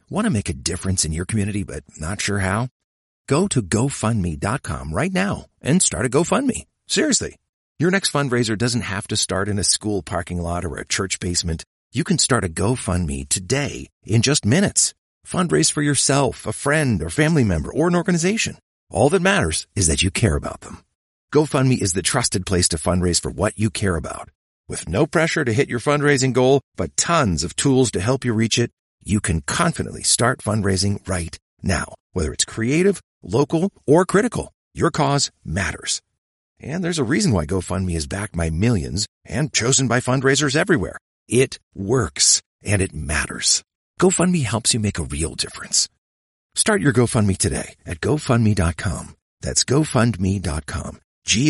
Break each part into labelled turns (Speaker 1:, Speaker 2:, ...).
Speaker 1: Want to make a difference in your community but not sure how? Go to GoFundMe.com right now and start a GoFundMe. Seriously. Your next fundraiser doesn't have to start in a school parking lot or a church basement. You can start a GoFundMe today in just minutes. Fundraise for yourself, a friend or family member, or an organization. All that matters is that you care about them. GoFundMe is the trusted place to fundraise for what you care about. With no pressure to hit your fundraising goal, but tons of tools to help you reach it, you can confidently start fundraising right now. Whether it's creative, local, or critical, your cause matters. And there's a reason why GoFundMe is backed by millions and chosen by fundraisers everywhere. It works, and it matters. GoFundMe helps you make a real difference. Start your GoFundMe today at GoFundMe.com. That's GoFundMe.com.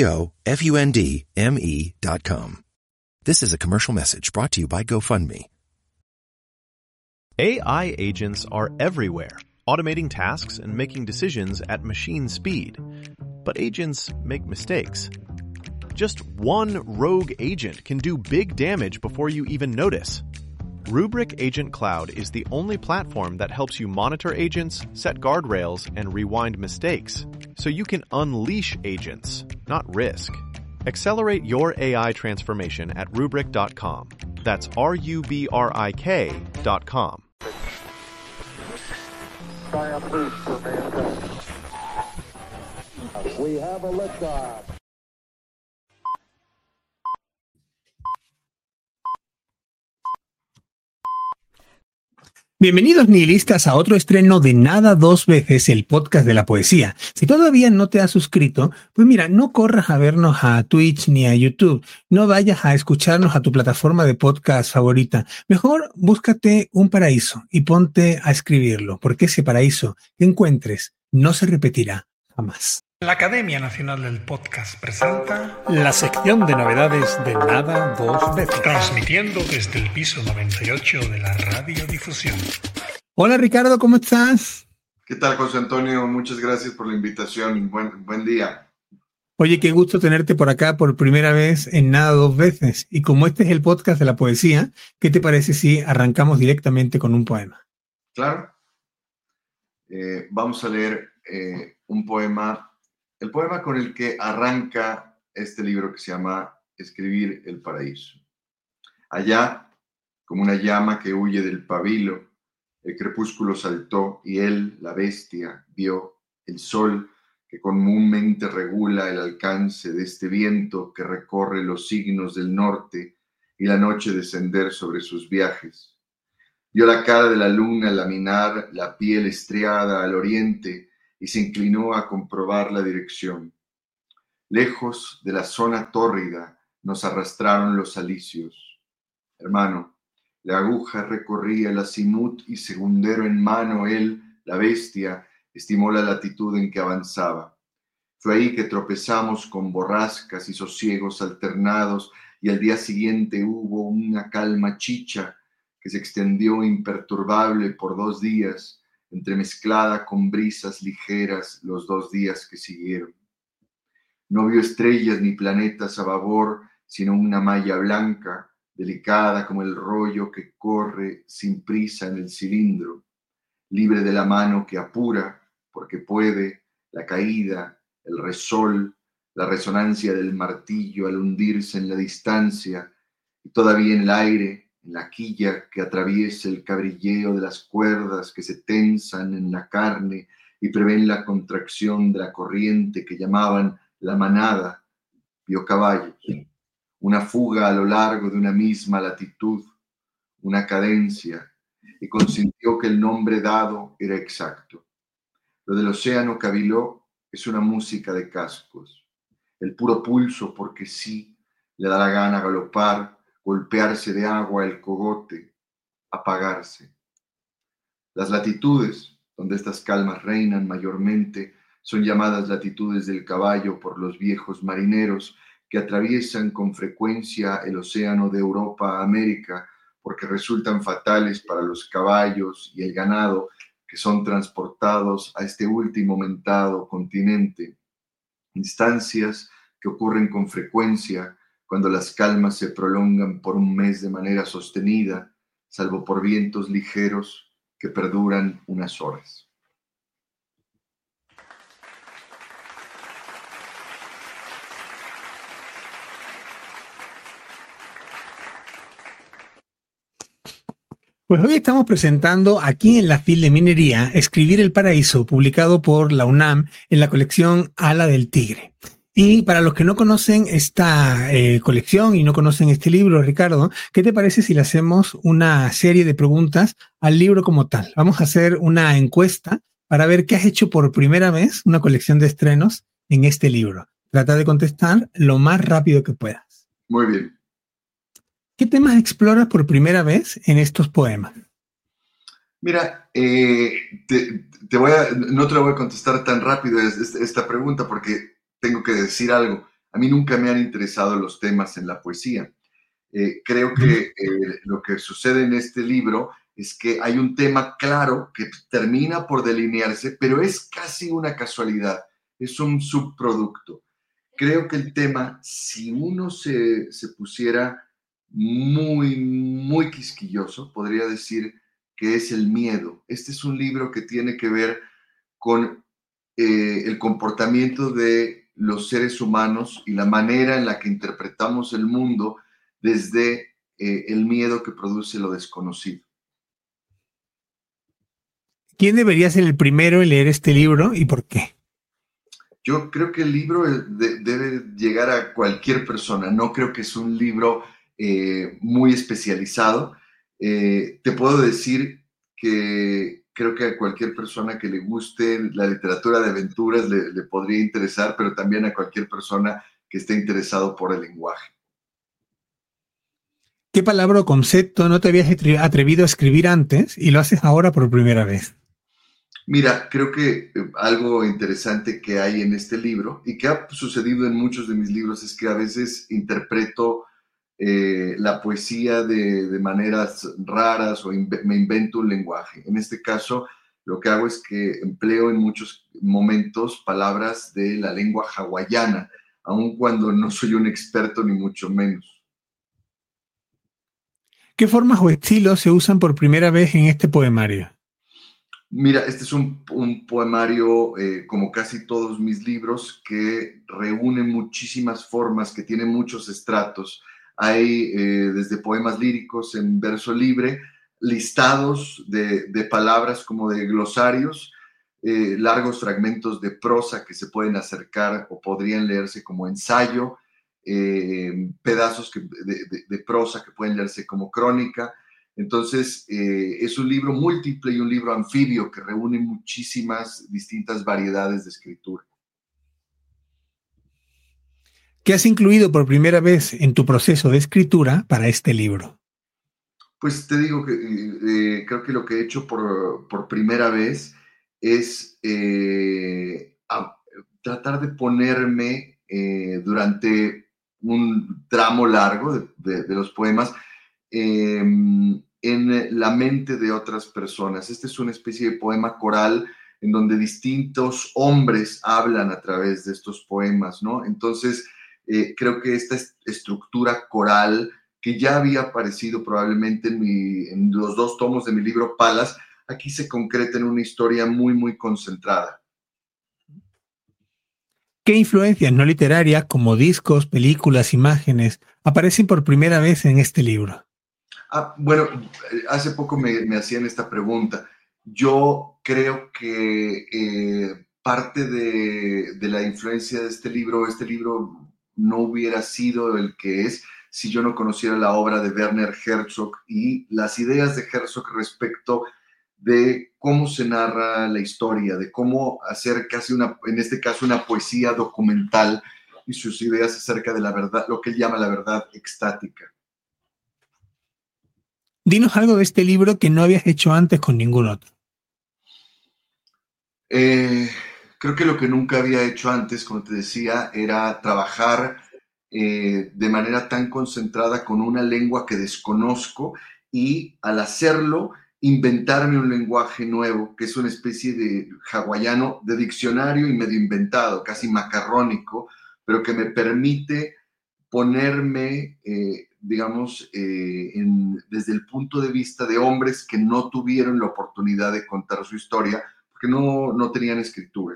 Speaker 1: GoFundMe.com. This is a commercial message brought to you by GoFundMe.
Speaker 2: AI agents are everywhere, automating tasks and making decisions at machine speed. But agents make mistakes. Just one rogue agent can do big damage before you even notice. Rubrik Agent Cloud is the only platform that helps you monitor agents, set guardrails, and rewind mistakes, so you can unleash agents, not risk. Accelerate your AI transformation at Rubrik.com. That's RUBRIK.com.
Speaker 3: We have a liftoff.
Speaker 4: Bienvenidos nihilistas a otro estreno de Nada Dos Veces, el podcast de la poesía. Si todavía no te has suscrito, pues mira, no corras a vernos a Twitch ni a YouTube. No vayas a escucharnos a tu plataforma de podcast favorita. Mejor búscate un paraíso y ponte a escribirlo, porque ese paraíso que encuentres no se repetirá jamás.
Speaker 5: La Academia Nacional del Podcast presenta
Speaker 4: La sección de novedades de Nada Dos Veces.
Speaker 5: transmitiendo desde el piso 98 de la radiodifusión.
Speaker 4: Hola Ricardo, ¿cómo estás?
Speaker 6: ¿Qué tal, José Antonio? Muchas gracias por la invitación. Buen día.
Speaker 4: Oye, qué gusto tenerte por acá por primera vez en Nada Dos Veces. Y como este es el podcast de la poesía, ¿qué te parece si arrancamos directamente con un poema?
Speaker 6: Claro. Vamos a leer un poema. El poema con el que arranca este libro que se llama Escribir el paraíso. Allá, como una llama que huye del pabilo, el crepúsculo saltó y él, la bestia, vio el sol que comúnmente regula el alcance de este viento que recorre los signos del norte y la noche descender sobre sus viajes. Vio la cara de la luna laminar la piel estriada al oriente y se inclinó a comprobar la dirección. Lejos de la zona tórrida nos arrastraron los alicios. Hermano, la aguja recorría el azimut y segundero en mano él, la bestia, estimó la latitud en que avanzaba. Fue ahí que tropezamos con borrascas y sosiegos alternados y al día siguiente hubo una calma chicha que se extendió imperturbable por 2 días, entremezclada con brisas ligeras los 2 días que siguieron. No vio estrellas ni planetas a babor, sino una malla blanca, delicada como el rollo que corre sin prisa en el cilindro, libre de la mano que apura, porque puede, la caída, el resol, la resonancia del martillo al hundirse en la distancia, y todavía en el aire, en la quilla que atraviesa el cabrilleo de las cuerdas que se tensan en la carne y prevén la contracción de la corriente que llamaban la manada, vio caballos, una fuga a lo largo de una misma latitud, una cadencia, y consintió que el nombre dado era exacto. Lo del océano caviló es una música de cascos, el puro pulso porque sí le da la gana galopar, golpearse de agua el cogote, apagarse. Las latitudes, donde estas calmas reinan mayormente, son llamadas latitudes del caballo por los viejos marineros que atraviesan con frecuencia el océano de Europa a América porque resultan fatales para los caballos y el ganado que son transportados a este último mentado continente. Instancias que ocurren con frecuencia cuando las calmas se prolongan por un mes de manera sostenida, salvo por vientos ligeros, que perduran unas horas.
Speaker 4: Pues hoy estamos presentando aquí en la FIL de Minería Escribir el Paraíso, publicado por la UNAM en la colección Ala del Tigre. Y para los que no conocen esta colección y no conocen este libro, Ricardo, ¿qué te parece si le hacemos una serie de preguntas al libro como tal? Vamos a hacer una encuesta para ver qué has hecho por primera vez, una colección de estrenos en este libro. Trata de contestar lo más rápido que puedas.
Speaker 6: Muy bien.
Speaker 4: ¿Qué temas exploras por primera vez en estos poemas?
Speaker 6: Mira, no te la voy a contestar tan rápido esta pregunta porque tengo que decir algo. A mí nunca me han interesado los temas en la poesía. Creo que lo que sucede en este libro es que hay un tema claro que termina por delinearse, pero es casi una casualidad, es un subproducto. Creo que el tema, si uno se pusiera muy, muy quisquilloso, podría decir que es el miedo. Este es un libro que tiene que ver con el comportamiento de los seres humanos y la manera en la que interpretamos el mundo desde el miedo que produce lo desconocido.
Speaker 4: ¿Quién debería ser el primero en leer este libro y por qué?
Speaker 6: Yo creo que el libro debe llegar a cualquier persona. No creo que es un libro muy especializado. Te puedo decir que creo que a cualquier persona que le guste la literatura de aventuras le podría interesar, pero también a cualquier persona que esté interesado por el lenguaje.
Speaker 4: ¿Qué palabra o concepto no te habías atrevido a escribir antes y lo haces ahora por primera vez?
Speaker 6: Mira, creo que algo interesante que hay en este libro y que ha sucedido en muchos de mis libros es que a veces interpreto la poesía de maneras raras o me invento un lenguaje. En este caso, lo que hago es que empleo en muchos momentos palabras de la lengua hawaiana, aun cuando no soy un experto ni mucho menos.
Speaker 4: ¿Qué formas o estilos se usan por primera vez en este poemario?
Speaker 6: Mira, este es un poemario, como casi todos mis libros, que reúne muchísimas formas, que tiene muchos estratos. Hay desde poemas líricos en verso libre, listados de palabras como de glosarios, largos fragmentos de prosa que se pueden acercar o podrían leerse como ensayo, pedazos de prosa que pueden leerse como crónica. Entonces, es un libro múltiple y un libro anfibio que reúne muchísimas distintas variedades de escritura.
Speaker 4: ¿Qué has incluido por primera vez en tu proceso de escritura para este libro?
Speaker 6: Pues te digo que creo que lo que he hecho por primera vez es tratar de ponerme durante un tramo largo de los poemas en la mente de otras personas. Este es una especie de poema coral en donde distintos hombres hablan a través de estos poemas, ¿no? Entonces, creo que esta estructura coral que ya había aparecido probablemente en los 2 tomos de mi libro Palas, aquí se concreta en una historia muy, muy concentrada.
Speaker 4: ¿Qué influencias no literarias, como discos, películas, imágenes, aparecen por primera vez en este libro?
Speaker 6: Bueno, hace poco me hacían esta pregunta. Yo creo que parte de la influencia de este libro no hubiera sido el que es si yo no conociera la obra de Werner Herzog y las ideas de Herzog respecto de cómo se narra la historia, de cómo hacer casi en este caso, una poesía documental y sus ideas acerca de la verdad, lo que él llama la verdad extática.
Speaker 4: Dinos algo de este libro que no habías hecho antes con ningún otro.
Speaker 6: Creo que lo que nunca había hecho antes, como te decía, era trabajar de manera tan concentrada con una lengua que desconozco y al hacerlo inventarme un lenguaje nuevo, que es una especie de hawaiano de diccionario y medio inventado, casi macarrónico, pero que me permite ponerme digamos, desde el punto de vista de hombres que no tuvieron la oportunidad de contar su historia porque no tenían escritura.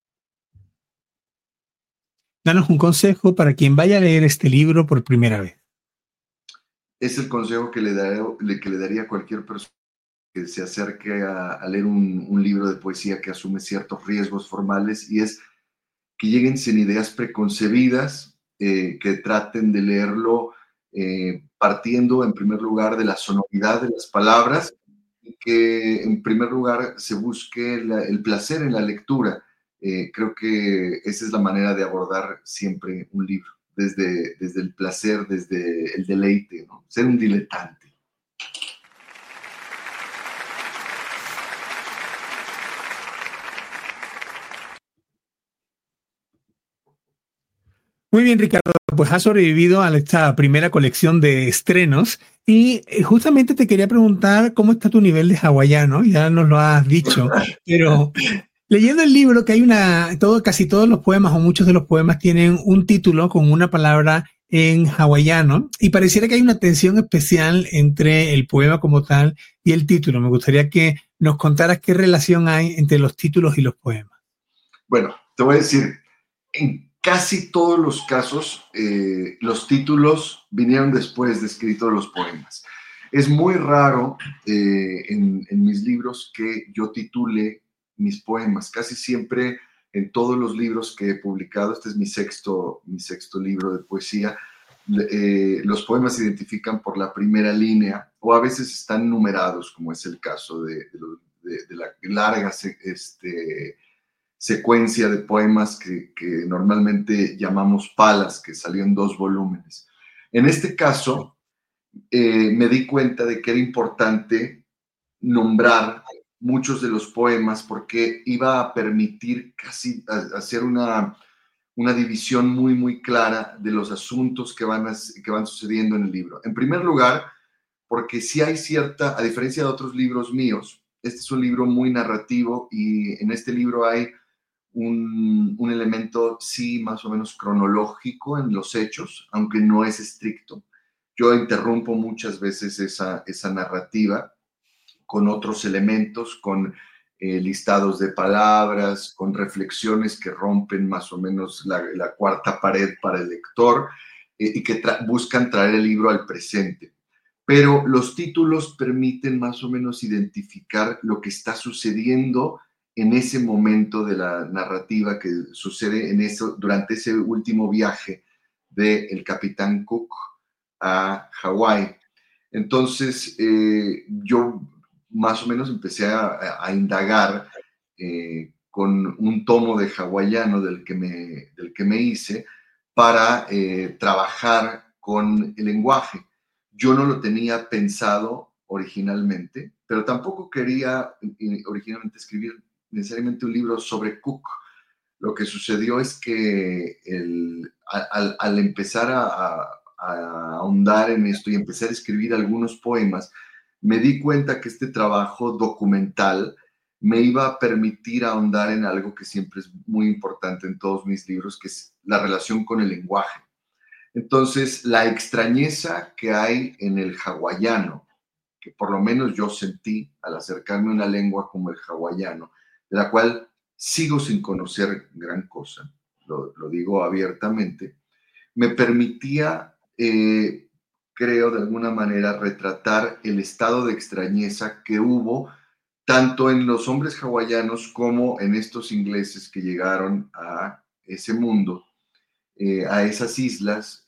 Speaker 4: Danos un consejo para quien vaya a leer este libro por primera vez.
Speaker 6: Es el consejo que le daría a cualquier persona que se acerque a leer un libro de poesía que asume ciertos riesgos formales, y es que lleguen sin ideas preconcebidas, que traten de leerlo partiendo en primer lugar de la sonoridad de las palabras, y que en primer lugar se busque el placer en la lectura. Creo que esa es la manera de abordar siempre un libro, desde el placer, desde el deleite, ¿no? Ser un diletante.
Speaker 4: Muy bien, Ricardo, pues has sobrevivido a esta primera colección de estrenos y justamente te quería preguntar cómo está tu nivel de hawaiano, ya nos lo has dicho, pero leyendo el libro que hay casi todos los poemas o muchos de los poemas tienen un título con una palabra en hawaiano y pareciera que hay una tensión especial entre el poema como tal y el título. Me gustaría que nos contaras qué relación hay entre los títulos y los poemas.
Speaker 6: Bueno, te voy a decir, en casi todos los casos, los títulos vinieron después de escritos los poemas. Es muy raro en mis libros que yo titule mis poemas. Casi siempre en todos los libros que he publicado, este es mi sexto libro de poesía, los poemas se identifican por la primera línea o a veces están numerados, como es el caso de la larga secuencia de poemas que normalmente llamamos Palas, que salió en 2 volúmenes. En este caso, me di cuenta de que era importante nombrar muchos de los poemas porque iba a permitir casi hacer una división muy, muy clara de los asuntos que van sucediendo en el libro. En primer lugar, porque sí hay cierta, a diferencia de otros libros míos, este es un libro muy narrativo y en este libro hay un elemento, sí, más o menos cronológico en los hechos, aunque no es estricto. Yo interrumpo muchas veces esa narrativa con otros elementos, con listados de palabras, con reflexiones que rompen más o menos la cuarta pared para el lector y que buscan traer el libro al presente. Pero los títulos permiten más o menos identificar lo que está sucediendo en ese momento de la narrativa que sucede durante ese último viaje del Capitán Cook a Hawái. Entonces, yo más o menos empecé a indagar con un tomo de hawaiano del que me hice para trabajar con el lenguaje. Yo no lo tenía pensado originalmente, pero tampoco quería originalmente escribir necesariamente un libro sobre Cook. Lo que sucedió es que al empezar a ahondar en esto y empezar a escribir algunos poemas, me di cuenta que este trabajo documental me iba a permitir ahondar en algo que siempre es muy importante en todos mis libros, que es la relación con el lenguaje. Entonces, la extrañeza que hay en el hawaiano, que por lo menos yo sentí al acercarme a una lengua como el hawaiano, de la cual sigo sin conocer gran cosa, lo digo abiertamente, me permitía, creo, de alguna manera, retratar el estado de extrañeza que hubo tanto en los hombres hawaianos como en estos ingleses que llegaron a ese mundo, a esas islas,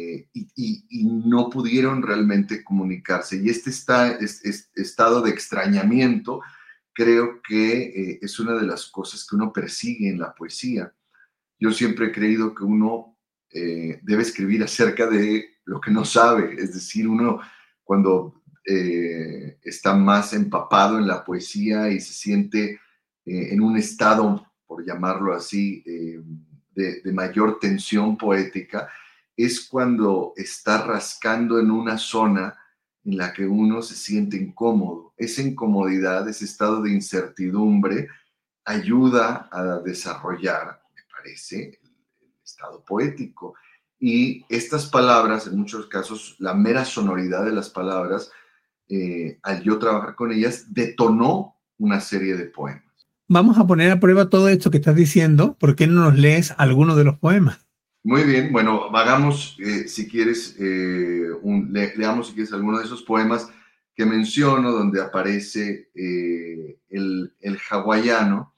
Speaker 6: y no pudieron realmente comunicarse. Y este estado de extrañamiento creo que es una de las cosas que uno persigue en la poesía. Yo siempre he creído que uno debe escribir acerca de lo que no sabe, es decir, uno cuando está más empapado en la poesía y se siente en un estado, por llamarlo así, de mayor tensión poética, es cuando está rascando en una zona en la que uno se siente incómodo. Esa incomodidad, ese estado de incertidumbre, ayuda a desarrollar, me parece, el estado poético. Y estas palabras, en muchos casos, la mera sonoridad de las palabras, al yo trabajar con ellas, detonó una serie de poemas.
Speaker 4: Vamos a poner a prueba todo esto que estás diciendo. ¿Por qué no nos lees alguno de los poemas?
Speaker 6: Muy bien, bueno, hagamos, si quieres, leamos si quieres alguno de esos poemas que menciono, donde aparece el hawaiano.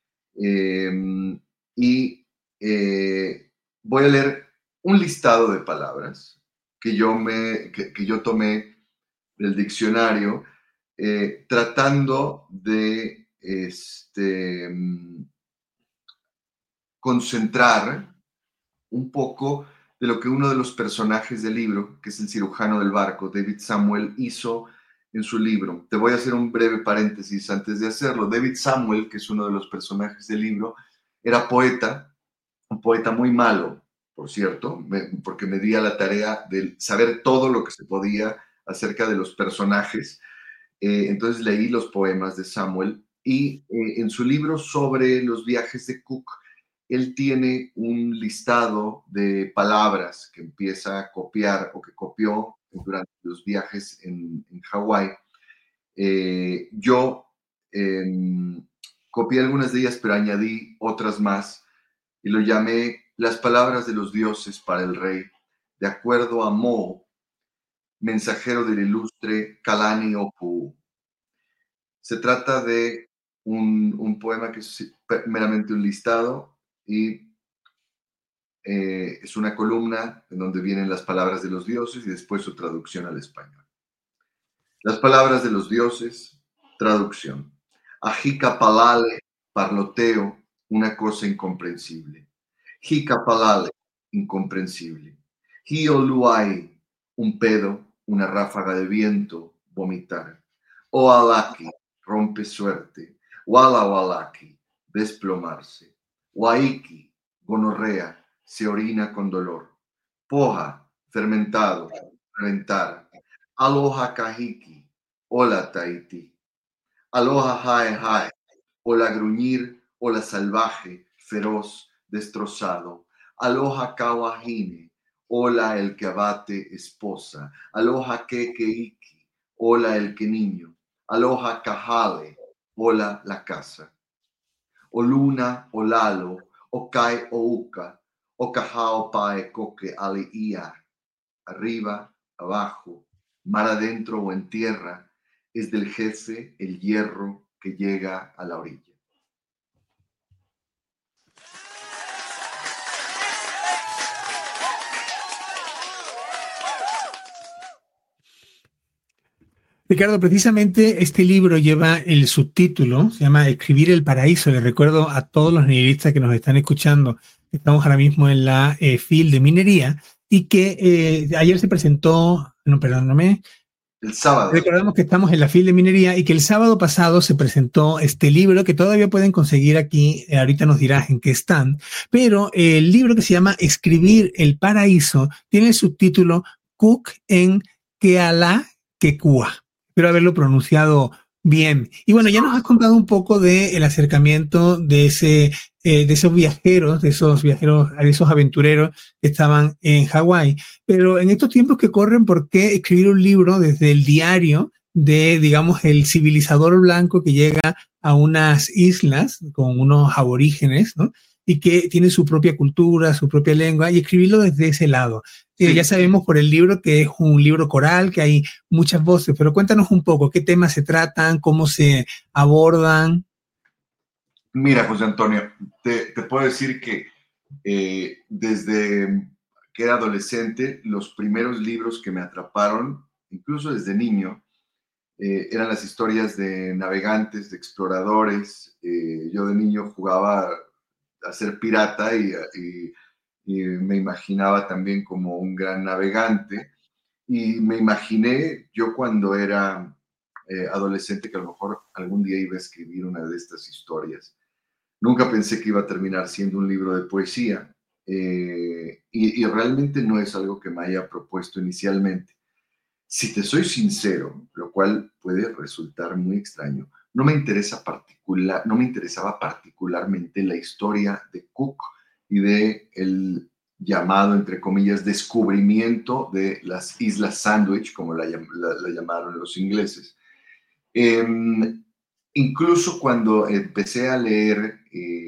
Speaker 6: Y voy a leer un listado de palabras que yo tomé del diccionario, tratando de concentrar un poco de lo que uno de los personajes del libro, que es el cirujano del barco, David Samuel, hizo en su libro. Te voy a hacer un breve paréntesis antes de hacerlo. David Samuel, que es uno de los personajes del libro, era poeta, un poeta muy malo, por cierto, porque me di a la tarea de saber todo lo que se podía acerca de los personajes. Entonces leí los poemas de Samuel y en su libro sobre los viajes de Cook, él tiene un listado de palabras que empieza a copiar o que copió durante los viajes en Hawái. Yo copié algunas de ellas, pero añadí otras más y lo llamé las palabras de los dioses para el rey, de acuerdo a Mo, mensajero del ilustre Kalani Opu. Se trata de un poema que es meramente un listado y es una columna en donde vienen las palabras de los dioses y después su traducción al español. Las palabras de los dioses, traducción. Ajika palale, parloteo, una cosa incomprensible. Jika palale, incomprensible. Hioluai, un pedo, una ráfaga de viento, vomitar. Oalaki, rompe suerte. Wala walaki, desplomarse. Waiki, gonorrea, se orina con dolor. Poja, fermentado, reventar. Aloha kahiki, hola Tahiti. Aloha hae hae, hola gruñir, hola salvaje, feroz, destrozado. Aloha kawahine, hola el que abate esposa. Aloha kekeiki, hola el que niño. Aloha kahale, hola la casa. Oluna, olalo, okai ouka, okahao pae koke aliia. Arriba, abajo, mar adentro o en tierra, es del jefe el hierro que llega a la orilla.
Speaker 4: Ricardo, precisamente este libro lleva el subtítulo, se llama Escribir el paraíso. Les recuerdo a todos los nihilistas que nos están escuchando, que estamos ahora mismo en la FIL de minería y que ayer se presentó, no, perdóname.
Speaker 6: El sábado.
Speaker 4: Recordamos que estamos en la FIL de minería y que el sábado pasado se presentó este libro que todavía pueden conseguir aquí, ahorita nos dirás en qué están, pero el libro que se llama Escribir el paraíso tiene el subtítulo Cook en Keala Kekua. Espero haberlo pronunciado bien. Y bueno, ya nos has contado un poco del acercamiento de esos viajeros, de esos aventureros que estaban en Hawái. Pero en estos tiempos que corren, ¿por qué escribir un libro desde el diario de, digamos, el civilizador blanco que llega a unas islas con unos aborígenes, ¿no? Y que tiene su propia cultura, su propia lengua, y escribirlo desde ese lado? Sí. Ya sabemos por el libro que es un libro coral, que hay muchas voces, pero cuéntanos un poco qué temas se tratan, cómo se abordan.
Speaker 6: Mira, José Antonio, te puedo decir que desde que era adolescente, los primeros libros que me atraparon, incluso desde niño, eran las historias de navegantes, de exploradores. Yo de niño jugaba a ser pirata y me imaginaba también como un gran navegante. Y me imaginé yo cuando era adolescente que a lo mejor algún día iba a escribir una de estas historias. Nunca pensé que iba a terminar siendo un libro de poesía y realmente no es algo que me haya propuesto inicialmente. Si te soy sincero, lo cual puede resultar muy extraño, no me interesaba particularmente la historia de Cook y de llamado, entre comillas, descubrimiento de las Islas Sandwich, como la llamaron los ingleses. Incluso cuando empecé a leer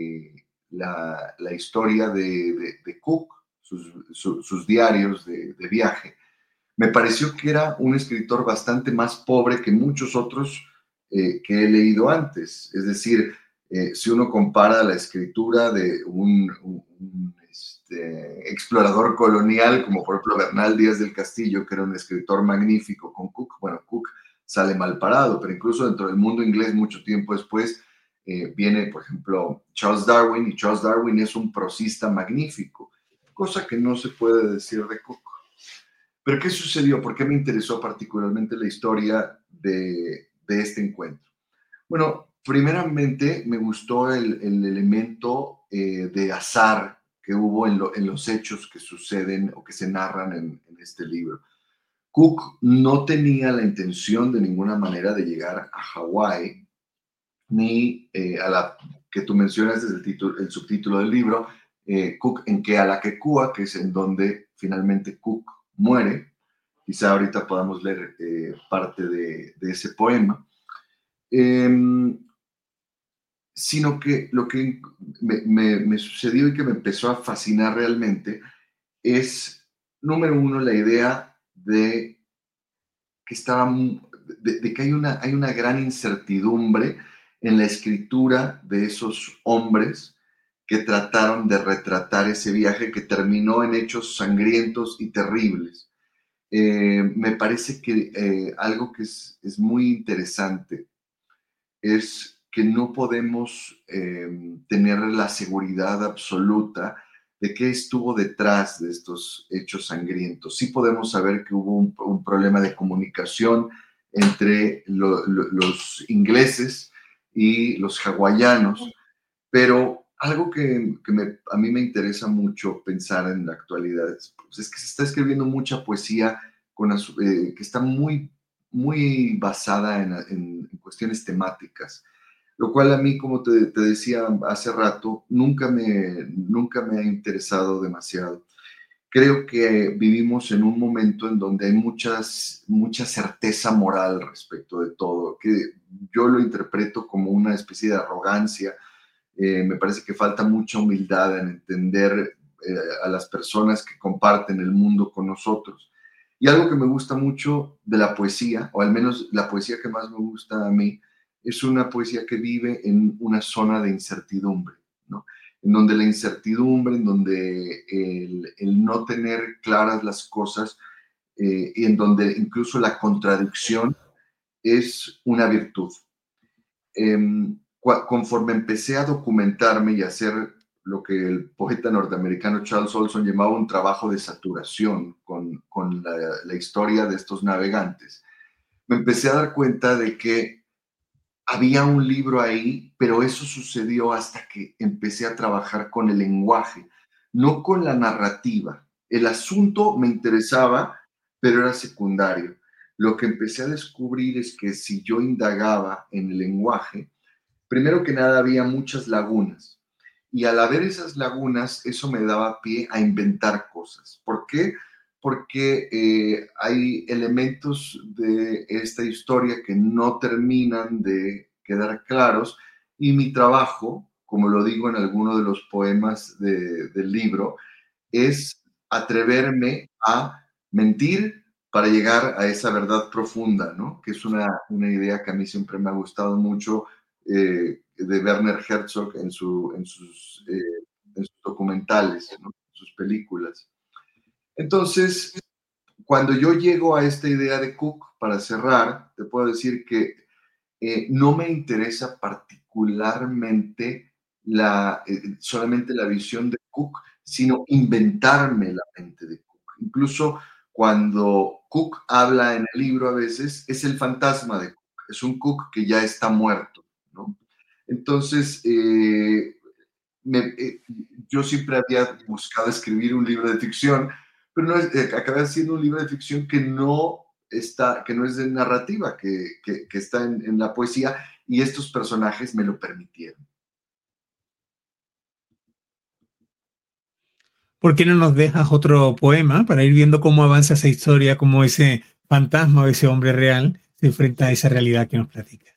Speaker 6: la historia de Cook, sus diarios de viaje, me pareció que era un escritor bastante más pobre que muchos otros que he leído antes. Es decir, si uno compara la escritura de un explorador colonial, como por ejemplo Bernal Díaz del Castillo, que era un escritor magnífico, con Cook, bueno, Cook sale mal parado, pero incluso dentro del mundo inglés, mucho tiempo después, viene, por ejemplo, Charles Darwin, y Charles Darwin es un prosista magnífico, cosa que no se puede decir de Cook. Pero ¿qué sucedió? ¿Por qué me interesó particularmente la historia de este encuentro? Bueno, primeramente me gustó el elemento de azar que hubo en los hechos que suceden o que se narran en este libro. Cook no tenía la intención de ninguna manera de llegar a Hawái, ni a la que tú mencionas desde el subtítulo del libro, Cook en Kealakekua, que es en donde finalmente Cook muere. Quizá ahorita podamos leer parte de ese poema. Sino que lo que me sucedió y que me empezó a fascinar realmente es, número uno, la idea de que de que hay una gran incertidumbre en la escritura de esos hombres que trataron de retratar ese viaje que terminó en hechos sangrientos y terribles. Me parece que algo que es muy interesante es que no podemos tener la seguridad absoluta de qué estuvo detrás de estos hechos sangrientos. Sí podemos saber que hubo un problema de comunicación entre los ingleses y los hawaianos, pero algo que a mí me interesa mucho pensar en la actualidad es que se está escribiendo mucha poesía que está muy basada en cuestiones temáticas, lo cual a mí, como te decía hace rato, nunca me ha interesado demasiado. Creo que vivimos en un momento en donde hay mucha certeza moral respecto de todo, que yo lo interpreto como una especie de arrogancia. Me parece que falta mucha humildad en entender a las personas que comparten el mundo con nosotros. Y algo que me gusta mucho de la poesía, o al menos la poesía que más me gusta a mí, es una poesía que vive en una zona de incertidumbre, ¿no? En donde la incertidumbre, en donde el no tener claras las cosas, y en donde incluso la contradicción es una virtud. Conforme empecé a documentarme y a hacer lo que el poeta norteamericano Charles Olson llamaba un trabajo de saturación con la historia de estos navegantes, me empecé a dar cuenta de que había un libro ahí, pero eso sucedió hasta que empecé a trabajar con el lenguaje, no con la narrativa. El asunto me interesaba, pero era secundario. Lo que empecé a descubrir es que si yo indagaba en el lenguaje, primero que nada había muchas lagunas. Y al haber esas lagunas, eso me daba pie a inventar cosas. ¿Por qué? Porque hay elementos de esta historia que no terminan de quedar claros y mi trabajo, como lo digo en alguno de los poemas del libro, es atreverme a mentir para llegar a esa verdad profunda, ¿no? Que es una idea que a mí siempre me ha gustado mucho de Werner Herzog en sus documentales, ¿no? Sus películas. Entonces, cuando yo llego a esta idea de Cook, para cerrar, te puedo decir que no me interesa particularmente solamente la visión de Cook, sino inventarme la mente de Cook. Incluso cuando Cook habla en el libro a veces, es el fantasma de Cook, es un Cook que ya está muerto, ¿no? Entonces, yo siempre había buscado escribir un libro de ficción, pero acabé haciendo un libro de ficción que no es de narrativa, que está en la poesía, y estos personajes me lo permitieron.
Speaker 4: ¿por qué no nos dejas otro poema para ir viendo cómo avanza esa historia, cómo ese fantasma o ese hombre real se enfrenta a esa realidad que nos platica?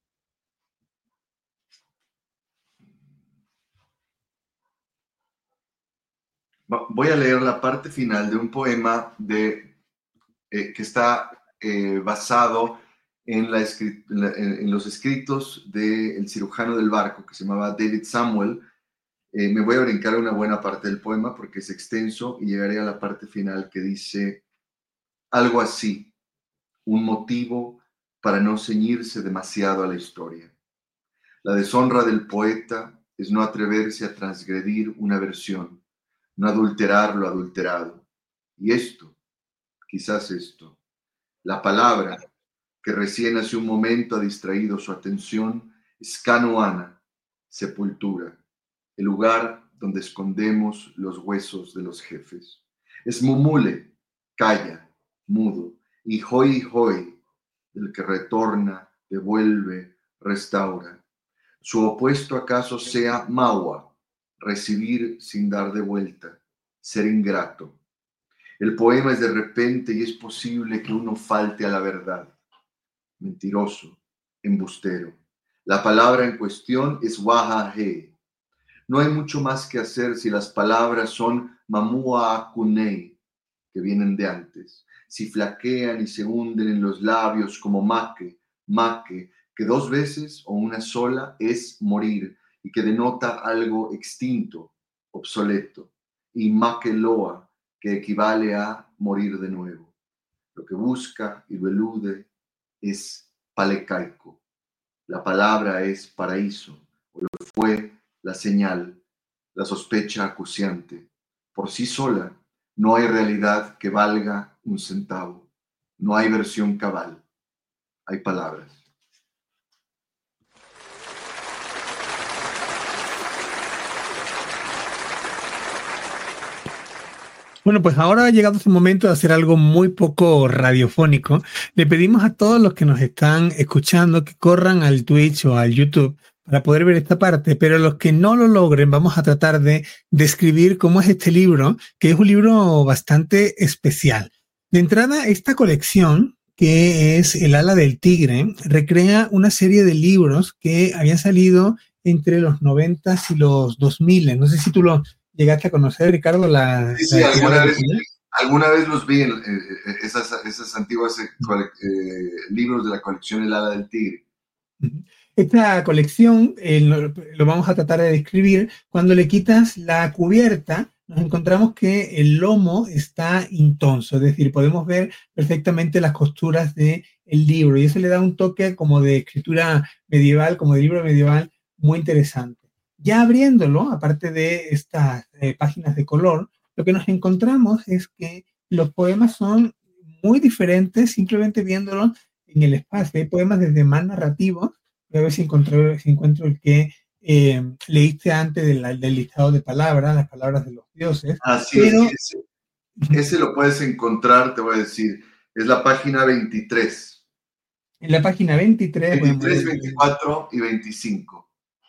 Speaker 6: Voy a leer la parte final de un poema que está basado en los escritos del cirujano del barco que se llamaba David Samuel. Me voy a brincar una buena parte del poema porque es extenso y llegaré a la parte final que dice algo así: un motivo para no ceñirse demasiado a la historia. La deshonra del poeta es no atreverse a transgredir una versión, no adulterar lo adulterado. Y esto, quizás esto, la palabra que recién hace un momento ha distraído su atención, es Kanoana, sepultura, el lugar donde escondemos los huesos de los jefes. Es Mumule, calla, mudo, y Hoi, del que retorna, devuelve, restaura. Su opuesto acaso sea Mawa, recibir sin dar de vuelta, ser ingrato. El poema es de repente y es posible que uno falte a la verdad. Mentiroso, embustero. La palabra en cuestión es Wahahe. No hay mucho más que hacer si las palabras son Mamua Akunei, que vienen de antes. Si flaquean y se hunden en los labios como maque, que dos veces o una sola es morir y que denota algo extinto, obsoleto. Y makeloa, que equivale a morir de nuevo. Lo que busca y lo elude es palecaico. La palabra es paraíso, o lo que fue la señal, la sospecha acuciante. Por sí sola, no hay realidad que valga un centavo. No hay versión cabal. Hay palabras.
Speaker 4: Bueno, pues ahora ha llegado ese momento de hacer algo muy poco radiofónico. Le pedimos a todos los que nos están escuchando que corran al Twitch o al YouTube para poder ver esta parte, pero los que no lo logren vamos a tratar de describir cómo es este libro, que es un libro bastante especial. De entrada, esta colección, que es El ala del tigre, recrea una serie de libros que habían salido entre los 90 y los 2000. No sé si tú lo llegaste a conocer, Ricardo.
Speaker 6: Sí, alguna vez los vi en esas antiguas libros de la colección El ala del tigre.
Speaker 4: Esta colección lo vamos a tratar de describir. Cuando le quitas la cubierta, nos encontramos que el lomo está intonso, es decir, podemos ver perfectamente las costuras del libro y eso le da un toque como de escritura medieval, como de libro medieval, muy interesante. Ya abriéndolo, aparte de estas páginas de color, lo que nos encontramos es que los poemas son muy diferentes simplemente viéndolos en el espacio. Hay poemas desde más narrativos. Voy a ver si encuentro el que leíste antes del listado de palabras, las palabras de los dioses.
Speaker 6: Así es. Ese lo puedes encontrar, te voy a decir, es la página 23.
Speaker 4: En la página 23.
Speaker 6: 23, 24 y 25.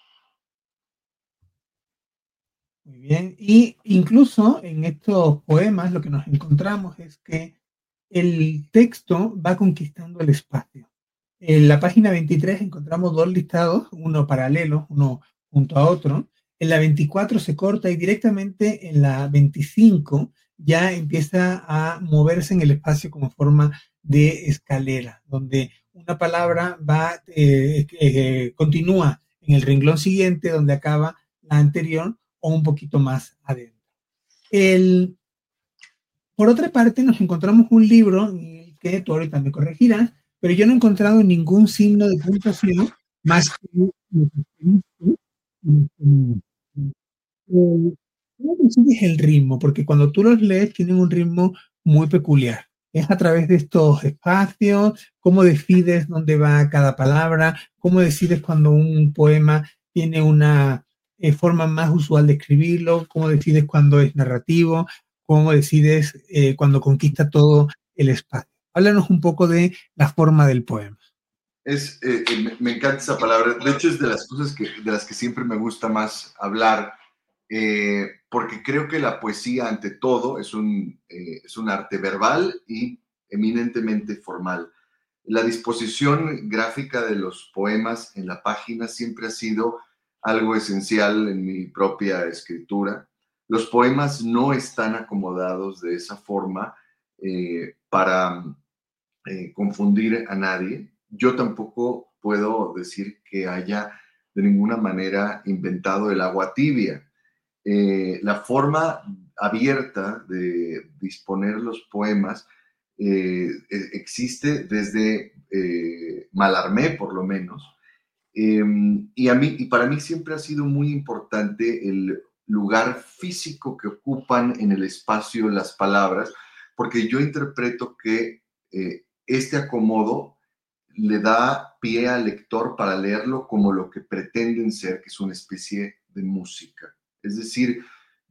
Speaker 4: Muy bien. Y incluso en estos poemas lo que nos encontramos es que el texto va conquistando el espacio. En la página 23 encontramos dos listados, uno paralelo, uno junto a otro. En la 24 se corta y directamente en la 25 ya empieza a moverse en el espacio como forma de escalera, donde una palabra continúa en el renglón siguiente donde acaba la anterior o un poquito más adentro. Por otra parte, nos encontramos un libro en el que tú ahorita me corregirás, pero yo no he encontrado ningún signo de puntuación más que ¿cómo consigues el ritmo? Porque cuando tú los lees tienen un ritmo muy peculiar. Es a través de estos espacios, cómo decides dónde va cada palabra, cómo decides cuando un poema tiene una forma más usual de escribirlo, cómo decides cuando es narrativo, cómo decides cuando conquista todo el espacio. Háblanos un poco de la forma del poema.
Speaker 6: Me encanta esa palabra. De hecho, es de las cosas de las que siempre me gusta más hablar porque creo que la poesía, ante todo, es un arte verbal y eminentemente formal. La disposición gráfica de los poemas en la página siempre ha sido algo esencial en mi propia escritura. Los poemas no están acomodados de esa forma para confundir a nadie. Yo tampoco puedo decir que haya de ninguna manera inventado el agua tibia. La forma abierta de disponer los poemas existe desde Mallarmé, por lo menos. Y para mí siempre ha sido muy importante el lugar físico que ocupan en el espacio las palabras, porque yo interpreto que este acomodo le da pie al lector para leerlo como lo que pretenden ser, que es una especie de música. Es decir,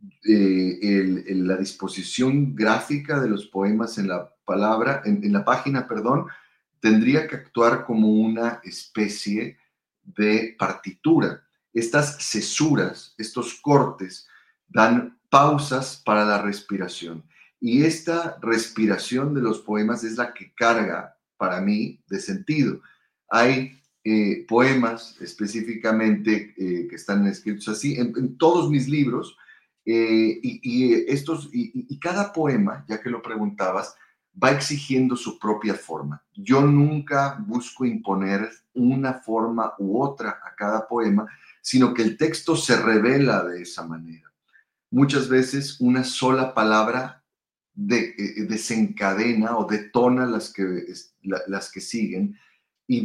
Speaker 6: la disposición gráfica de los poemas en la página, tendría que actuar como una especie de partitura. Estas cesuras, estos cortes, dan pausas para la respiración. Y esta respiración de los poemas es la que carga, para mí, de sentido. Hay poemas específicamente que están escritos así en todos mis libros, y cada poema, ya que lo preguntabas, va exigiendo su propia forma. Yo nunca busco imponer una forma u otra a cada poema, sino que el texto se revela de esa manera. Muchas veces una sola palabra desencadena o detona las que siguen, y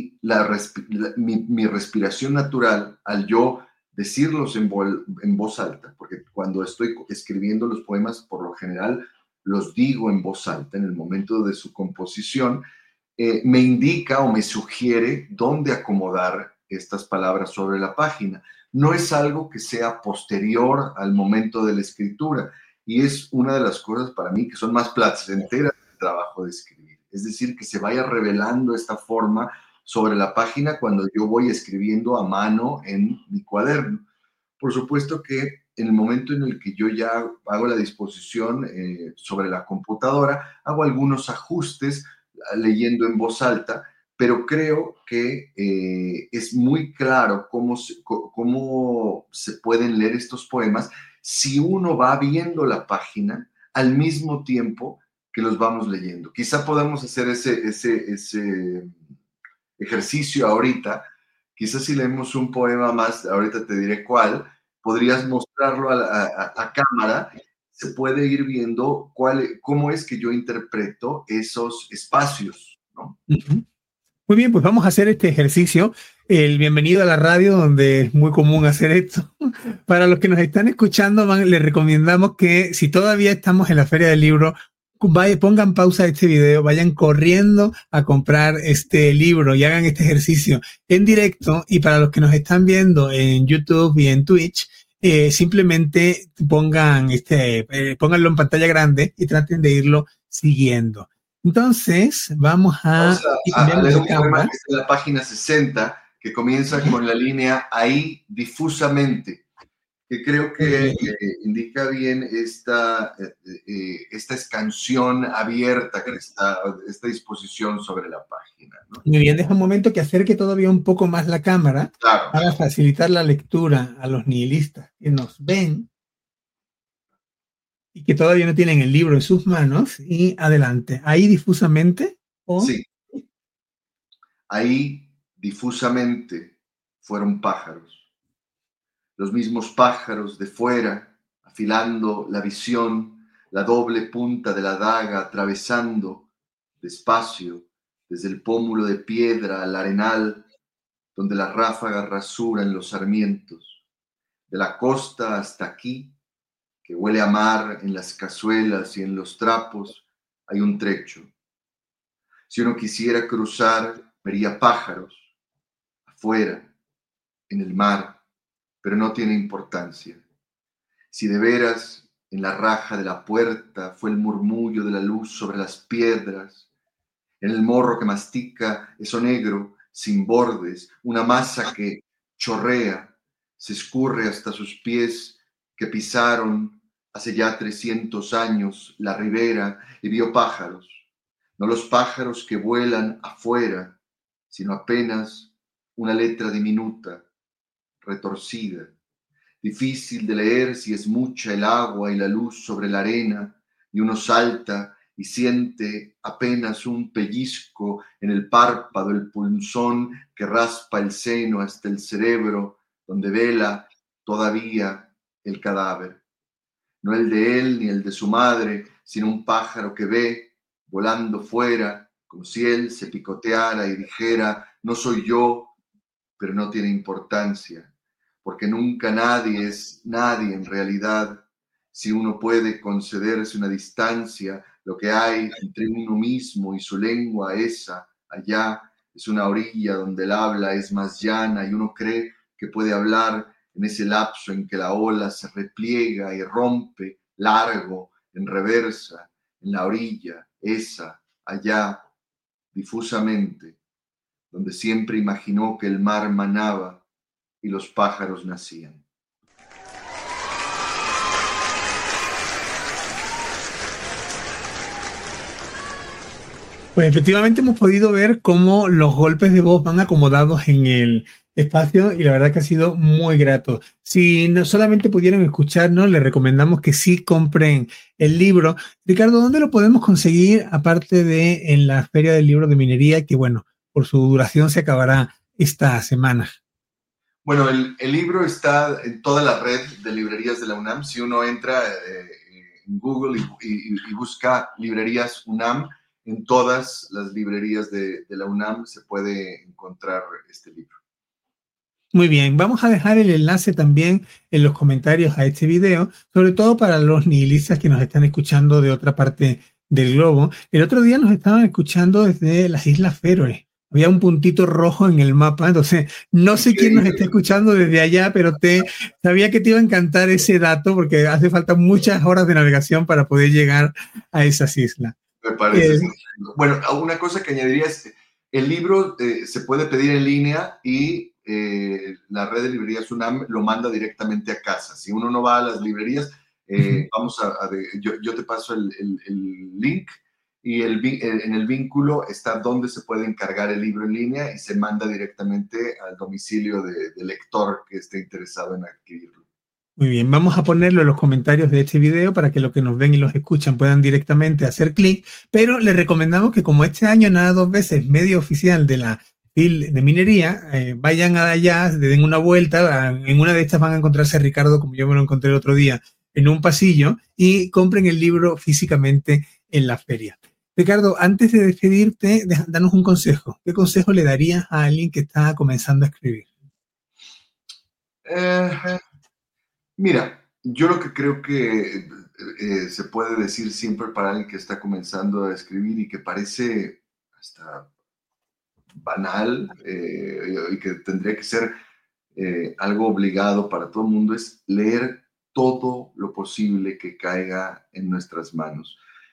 Speaker 6: mi respiración natural, al yo decirlos en voz alta, porque cuando estoy escribiendo los poemas, por lo general, los digo en voz alta en el momento de su composición, me indica o me sugiere dónde acomodar estas palabras sobre la página. No es algo que sea posterior al momento de la escritura, y es una de las cosas para mí que son más placenteras del trabajo de escribir. Es decir, que se vaya revelando esta forma sobre la página cuando yo voy escribiendo a mano en mi cuaderno. Por supuesto que en el momento en el que yo ya hago la disposición sobre la computadora, hago algunos ajustes leyendo en voz alta, pero creo que es muy claro cómo se pueden leer estos poemas si uno va viendo la página al mismo tiempo que los vamos leyendo. Quizá podamos hacer ese ejercicio ahorita. Quizás si leemos un poema más, ahorita te diré cuál, podrías mostrarlo a cámara, se puede ir viendo cómo es que yo interpreto esos espacios, ¿no?
Speaker 4: Uh-huh. Muy bien, pues vamos a hacer este ejercicio. El bienvenido a la radio, donde es muy común hacer esto. Para los que nos están escuchando, les recomendamos que si todavía estamos en la Feria del Libro, pongan pausa a este video, vayan corriendo a comprar este libro y hagan este ejercicio en directo. Y para los que nos están viendo en YouTube y en Twitch, simplemente pónganlo en pantalla grande y traten de irlo siguiendo. Entonces, vamos a
Speaker 6: leer un poema que está en la página 60, que comienza con la línea "ahí difusamente", que creo que indica bien esta escansión abierta, esta disposición sobre la página, ¿no?
Speaker 4: Muy bien, deja un momento que acerque todavía un poco más la cámara,
Speaker 6: claro,
Speaker 4: para facilitar la lectura a los nihilistas que nos ven y que todavía no tienen el libro en sus manos. Y adelante, ahí difusamente.
Speaker 6: Sí. Ahí difusamente fueron pájaros, los mismos pájaros de fuera, afilando la visión, la doble punta de la daga atravesando despacio desde el pómulo de piedra al arenal, donde las ráfagas rasuran los sarmientos, de la costa hasta aquí, que huele a mar en las cazuelas y en los trapos, hay un trecho. Si uno quisiera cruzar, vería pájaros afuera, en el mar, pero no tiene importancia. Si de veras en la raja de la puerta fue el murmullo de la luz sobre las piedras, en el morro que mastica eso negro, sin bordes, una masa que chorrea, se escurre hasta sus pies que pisaron hace ya 300 años la ribera y vio pájaros, no los pájaros que vuelan afuera, sino apenas una letra diminuta, retorcida, difícil de leer si es mucha el agua y la luz sobre la arena, y uno salta y siente apenas un pellizco en el párpado, el punzón que raspa el seno hasta el cerebro, donde vela todavía el cadáver. No el de él ni el de su madre, sino un pájaro que ve volando fuera, como si él se picoteara y dijera: no soy yo, pero no tiene importancia, porque nunca nadie es nadie en realidad. Si uno puede concederse una distancia, lo que hay entre uno mismo y su lengua, esa, allá, es una orilla donde el habla es más llana y uno cree que puede hablar en ese lapso en que la ola se repliega y rompe largo, en reversa, en la orilla, esa, allá, difusamente, donde siempre imaginó que el mar manaba y los pájaros nacían.
Speaker 4: Pues efectivamente hemos podido ver cómo los golpes de voz van acomodados en el espacio y la verdad que ha sido muy grato. Si no solamente pudieran escucharnos, les recomendamos que sí compren el libro. Ricardo, ¿dónde lo podemos conseguir aparte de en la Feria del Libro de Minería, que bueno, por su duración se acabará esta semana?
Speaker 6: Bueno, el libro está en toda la red de librerías de la UNAM. Si uno entra en Google y busca librerías UNAM, en todas las librerías de la UNAM se puede encontrar este libro.
Speaker 4: Muy bien, vamos a dejar el enlace también en los comentarios a este video, sobre todo para los nihilistas que nos están escuchando de otra parte del globo. El otro día nos estaban escuchando desde las Islas Feroe. Había un puntito rojo en el mapa, entonces no sé quién nos está escuchando desde allá, pero sabía que te iba a encantar ese dato porque hace falta muchas horas de navegación para poder llegar a esas islas.
Speaker 6: Me parece. Bueno, una cosa que añadiría es, el libro se puede pedir en línea y la red de librerías UNAM lo manda directamente a casa. Si uno no va a las librerías, yo te paso el link y en el vínculo está donde se puede encargar el libro en línea y se manda directamente al domicilio del lector que esté interesado en adquirirlo.
Speaker 4: Muy bien, vamos a ponerlo en los comentarios de este video para que los que nos ven y los escuchan puedan directamente hacer clic, pero les recomendamos que como este año nada 2 veces medio oficial de la FIL de minería, vayan allá, le den una vuelta, en una de estas van a encontrarse a Ricardo, como yo me lo encontré el otro día, en un pasillo y compren el libro físicamente en la feria. Ricardo, antes de despedirte, danos un consejo. ¿Qué consejo le darías a alguien que está comenzando a escribir?
Speaker 6: Mira, yo lo que creo que se puede decir siempre para alguien que está comenzando a escribir y que parece hasta banal y que tendría que ser algo obligado para todo el mundo es leer todo lo posible que caiga en nuestras manos.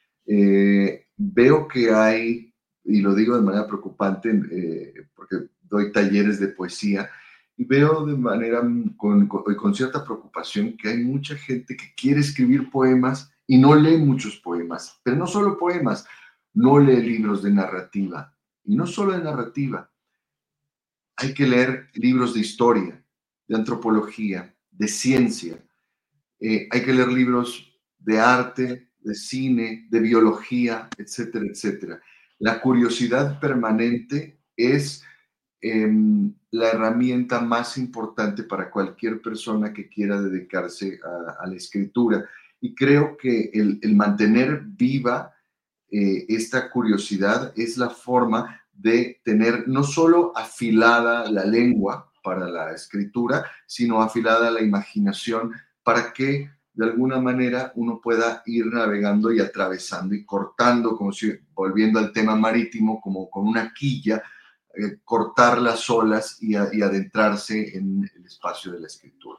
Speaker 6: Veo que hay, y lo digo de manera preocupante porque doy talleres de poesía, y veo de manera con cierta preocupación que hay mucha gente que quiere escribir poemas y no lee muchos poemas, pero no solo poemas, no lee libros de narrativa, y no solo de narrativa, hay que leer libros de historia, de antropología, de ciencia, hay que leer libros de arte, de cine, de biología, etcétera, etcétera. La curiosidad permanente es la herramienta más importante para cualquier persona que quiera dedicarse a la escritura. Y creo que el mantener viva esta curiosidad es la forma de tener no solo afilada la lengua para la escritura, sino afilada la imaginación para que de alguna manera uno pueda ir navegando y atravesando y cortando, como si, volviendo al tema marítimo, como con una quilla, cortar las olas y adentrarse en el espacio de la escritura.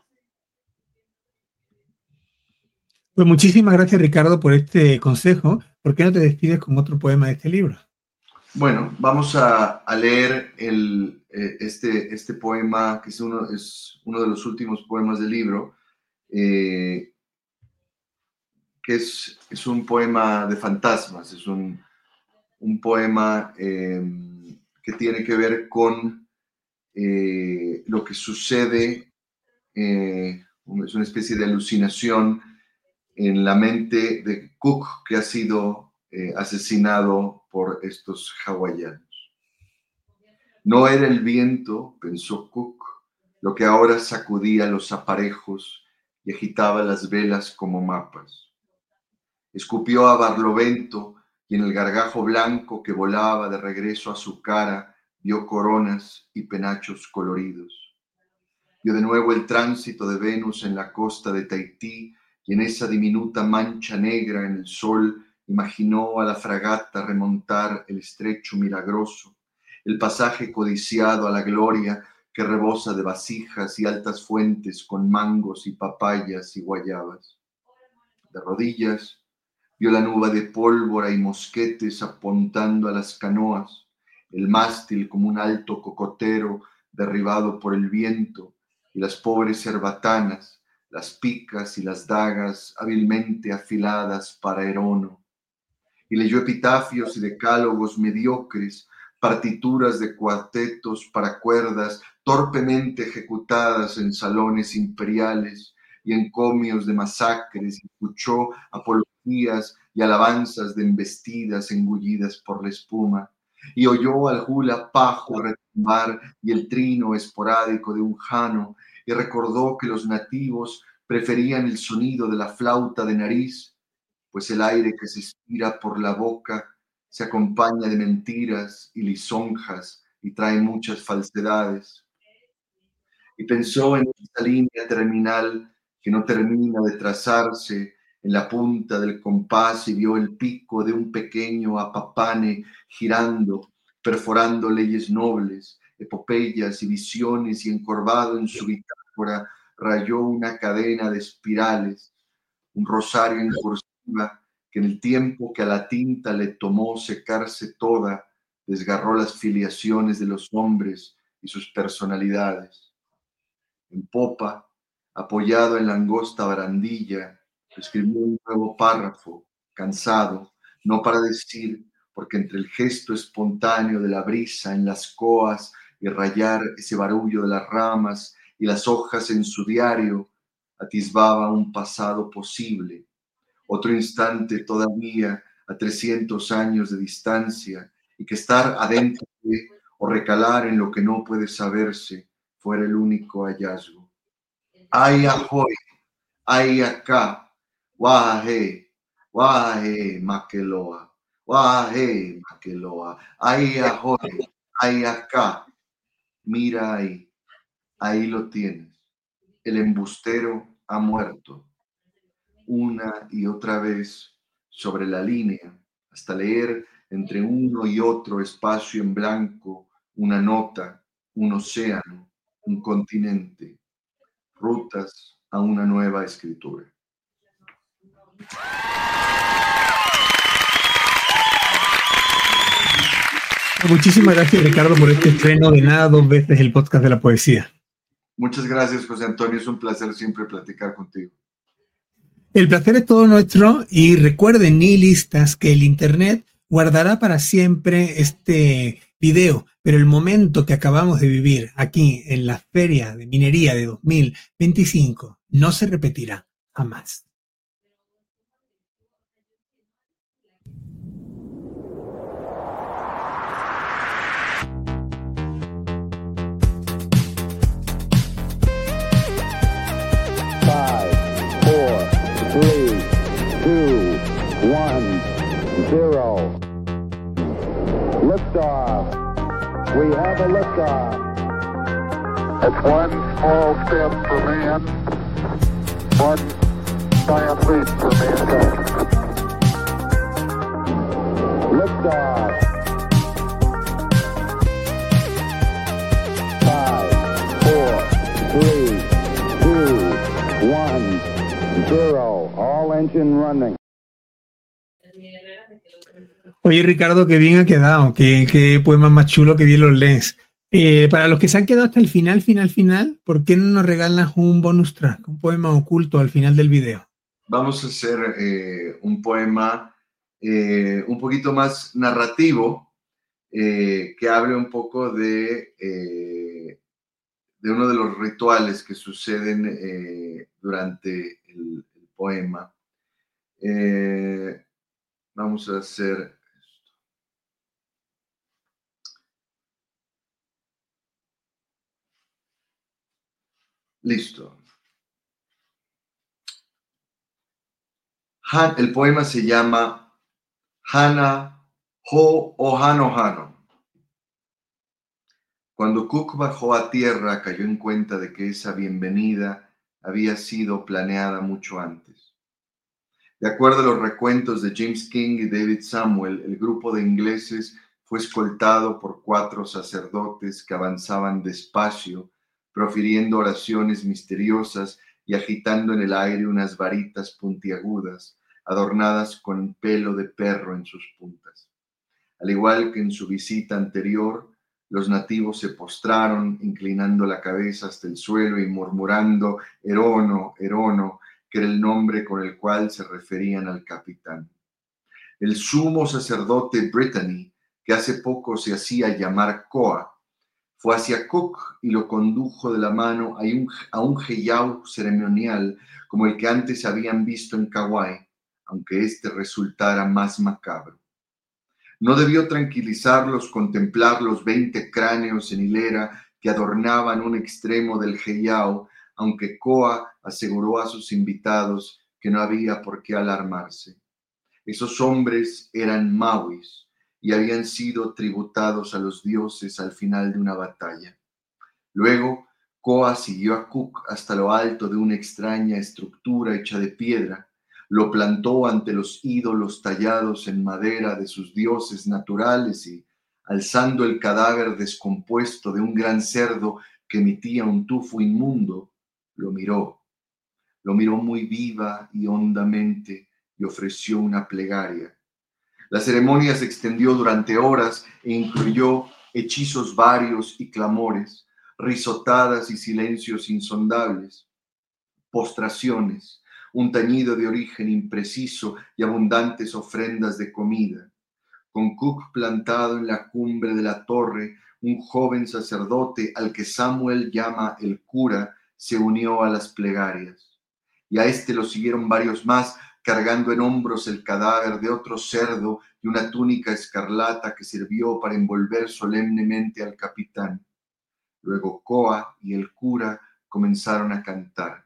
Speaker 4: Pues muchísimas gracias, Ricardo, por este consejo. ¿Por qué no te despides con otro poema de este libro?
Speaker 6: Bueno, vamos a leer este poema, que es uno de los últimos poemas del libro, que es un poema de fantasmas, es un poema que tiene que ver con lo que sucede, es una especie de alucinación en la mente de Cook, que ha sido asesinado por estos hawaianos. No era el viento, pensó Cook, lo que ahora sacudía los aparejos y agitaba las velas como mapas. Escupió a Barlovento y en el gargajo blanco que volaba de regreso a su cara vio coronas y penachos coloridos. Vio de nuevo el tránsito de Venus en la costa de Tahití y en esa diminuta mancha negra en el sol imaginó a la fragata remontar el estrecho milagroso, el pasaje codiciado a la gloria que rebosa de vasijas y altas fuentes con mangos y papayas y guayabas. De rodillas, vio la nube de pólvora y mosquetes apuntando a las canoas, el mástil como un alto cocotero derribado por el viento, y las pobres cerbatanas, las picas y las dagas hábilmente afiladas para Herono. Y leyó epitafios y decálogos mediocres, partituras de cuartetos para cuerdas torpemente ejecutadas en salones imperiales y encomios de masacres, y escuchó apologías y alabanzas de embestidas engullidas por la espuma, y oyó al hula pajo retumbar y el trino esporádico de un jano, y recordó que los nativos preferían el sonido de la flauta de nariz, pues el aire que se expira por la boca se acompaña de mentiras y lisonjas y trae muchas falsedades. Y pensó en esa línea terminal que no termina de trazarse en la punta del compás y vio el pico de un pequeño apapane girando, perforando leyes nobles, epopeyas y visiones, y encorvado en su bitácora rayó una cadena de espirales, un rosario en cursiva que en el tiempo que a la tinta le tomó secarse toda, desgarró las filiaciones de los hombres y sus personalidades. En popa, apoyado en la angosta barandilla, escribió un nuevo párrafo, cansado, no para decir, porque entre el gesto espontáneo de la brisa en las coas y rayar ese barullo de las ramas y las hojas en su diario, atisbaba un pasado posible, otro instante todavía a 300 años de distancia, y que estar adentro de, o recalar en lo que no puede saberse fuera el único hallazgo. Ay ahoy, ay acá, wahe, wahe makeloa, wahe makeloa, ay ahoy, ay acá, mira ahí, ahí lo tienes. El embustero ha muerto. Una y otra vez sobre la línea, hasta leer entre uno y otro espacio en blanco una nota, un océano, un continente, rutas a una nueva escritura.
Speaker 4: Muchísimas gracias, Ricardo, por este estreno de Nada Dos Veces, el podcast de la poesía.
Speaker 6: Muchas gracias, José Antonio. Es un placer siempre platicar contigo.
Speaker 4: El placer es todo nuestro, y recuerden, nihilistas, que el Internet guardará para siempre este video, pero el momento que acabamos de vivir aquí en la Feria de Minería de 2025 no se repetirá jamás.
Speaker 3: Liftoff. We have a liftoff. It's one small step for man, one giant leap for mankind. Liftoff. 5, 4, 3, 2, 1, 0. All engine running.
Speaker 4: Oye, Ricardo, qué bien ha quedado, qué poema más chulo, que bien los lees. Para los que se han quedado hasta el final, ¿por qué no nos regalas un bonus track, un poema oculto al final del video?
Speaker 6: Vamos a hacer un poema un poquito más narrativo, que hable un poco de uno de los rituales que suceden durante el poema. Vamos a hacer esto. Listo. El poema se llama Hana Ho Ohano Hano. Cuando Cook bajó a tierra, cayó en cuenta de que esa bienvenida había sido planeada mucho antes. De acuerdo a los recuentos de James King y David Samuel, el grupo de ingleses fue escoltado por 4 sacerdotes que avanzaban despacio, profiriendo oraciones misteriosas y agitando en el aire unas varitas puntiagudas, adornadas con pelo de perro en sus puntas. Al igual que en su visita anterior, los nativos se postraron, inclinando la cabeza hasta el suelo y murmurando Erono, Erono, que era el nombre con el cual se referían al capitán. El sumo sacerdote Brittany, que hace poco se hacía llamar Koa, fue hacia Cook y lo condujo de la mano a un heiau ceremonial como el que antes habían visto en Kauai, aunque este resultara más macabro. No debió tranquilizarlos contemplar los 20 cráneos en hilera que adornaban un extremo del heiau, aunque Koa aseguró a sus invitados que no había por qué alarmarse. Esos hombres eran Mauis y habían sido tributados a los dioses al final de una batalla. Luego, Koa siguió a Cook hasta lo alto de una extraña estructura hecha de piedra, lo plantó ante los ídolos tallados en madera de sus dioses naturales y, alzando el cadáver descompuesto de un gran cerdo que emitía un tufo inmundo, lo miró. Lo miró muy viva y hondamente y ofreció una plegaria. La ceremonia se extendió durante horas e incluyó hechizos varios y clamores, risotadas y silencios insondables, postraciones, un tañido de origen impreciso y abundantes ofrendas de comida. Con Cook plantado en la cumbre de la torre, un joven sacerdote al que Samuel llama el cura se unió a las plegarias. Y a este lo siguieron varios más, cargando en hombros el cadáver de otro cerdo y una túnica escarlata que sirvió para envolver solemnemente al capitán. Luego Koa y el cura comenzaron a cantar,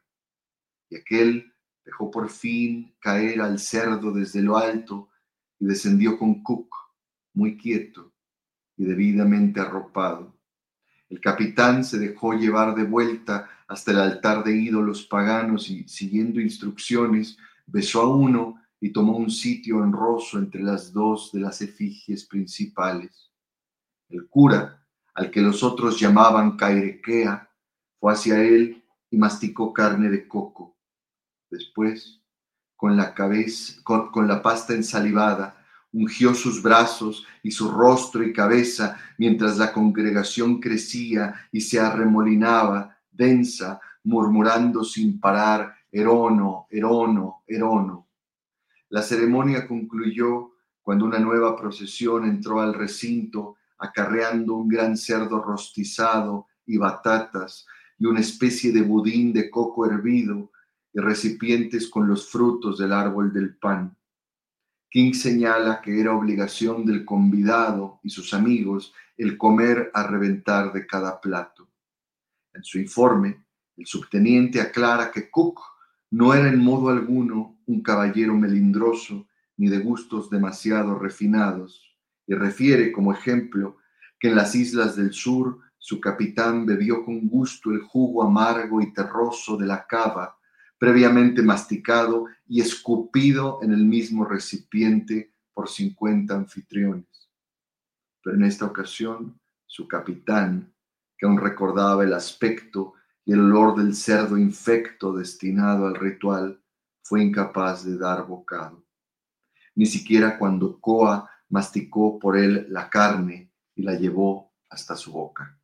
Speaker 6: y aquel dejó por fin caer al cerdo desde lo alto y descendió con Cook, muy quieto y debidamente arropado. El capitán se dejó llevar de vuelta hasta el altar de ídolos paganos y, siguiendo instrucciones, besó a uno y tomó un sitio honroso entre las 2 de las efigies principales. El cura, al que los otros llamaban Kairekea, fue hacia él y masticó carne de coco. Después, con la pasta ensalivada, ungió sus brazos y su rostro y cabeza mientras la congregación crecía y se arremolinaba, densa, murmurando sin parar, Erono, Erono, Erono. La ceremonia concluyó cuando una nueva procesión entró al recinto acarreando un gran cerdo rostizado y batatas y una especie de budín de coco hervido y recipientes con los frutos del árbol del pan. King señala que era obligación del convidado y sus amigos el comer a reventar de cada plato. En su informe, el subteniente aclara que Cook no era en modo alguno un caballero melindroso ni de gustos demasiado refinados, y refiere como ejemplo que en las islas del sur su capitán bebió con gusto el jugo amargo y terroso de la cava, previamente masticado y escupido en el mismo recipiente por 50 anfitriones. Pero en esta ocasión, su capitán, que aún recordaba el aspecto y el olor del cerdo infecto destinado al ritual, fue incapaz de dar bocado. Ni siquiera cuando Koa masticó por él la carne y la llevó hasta su boca.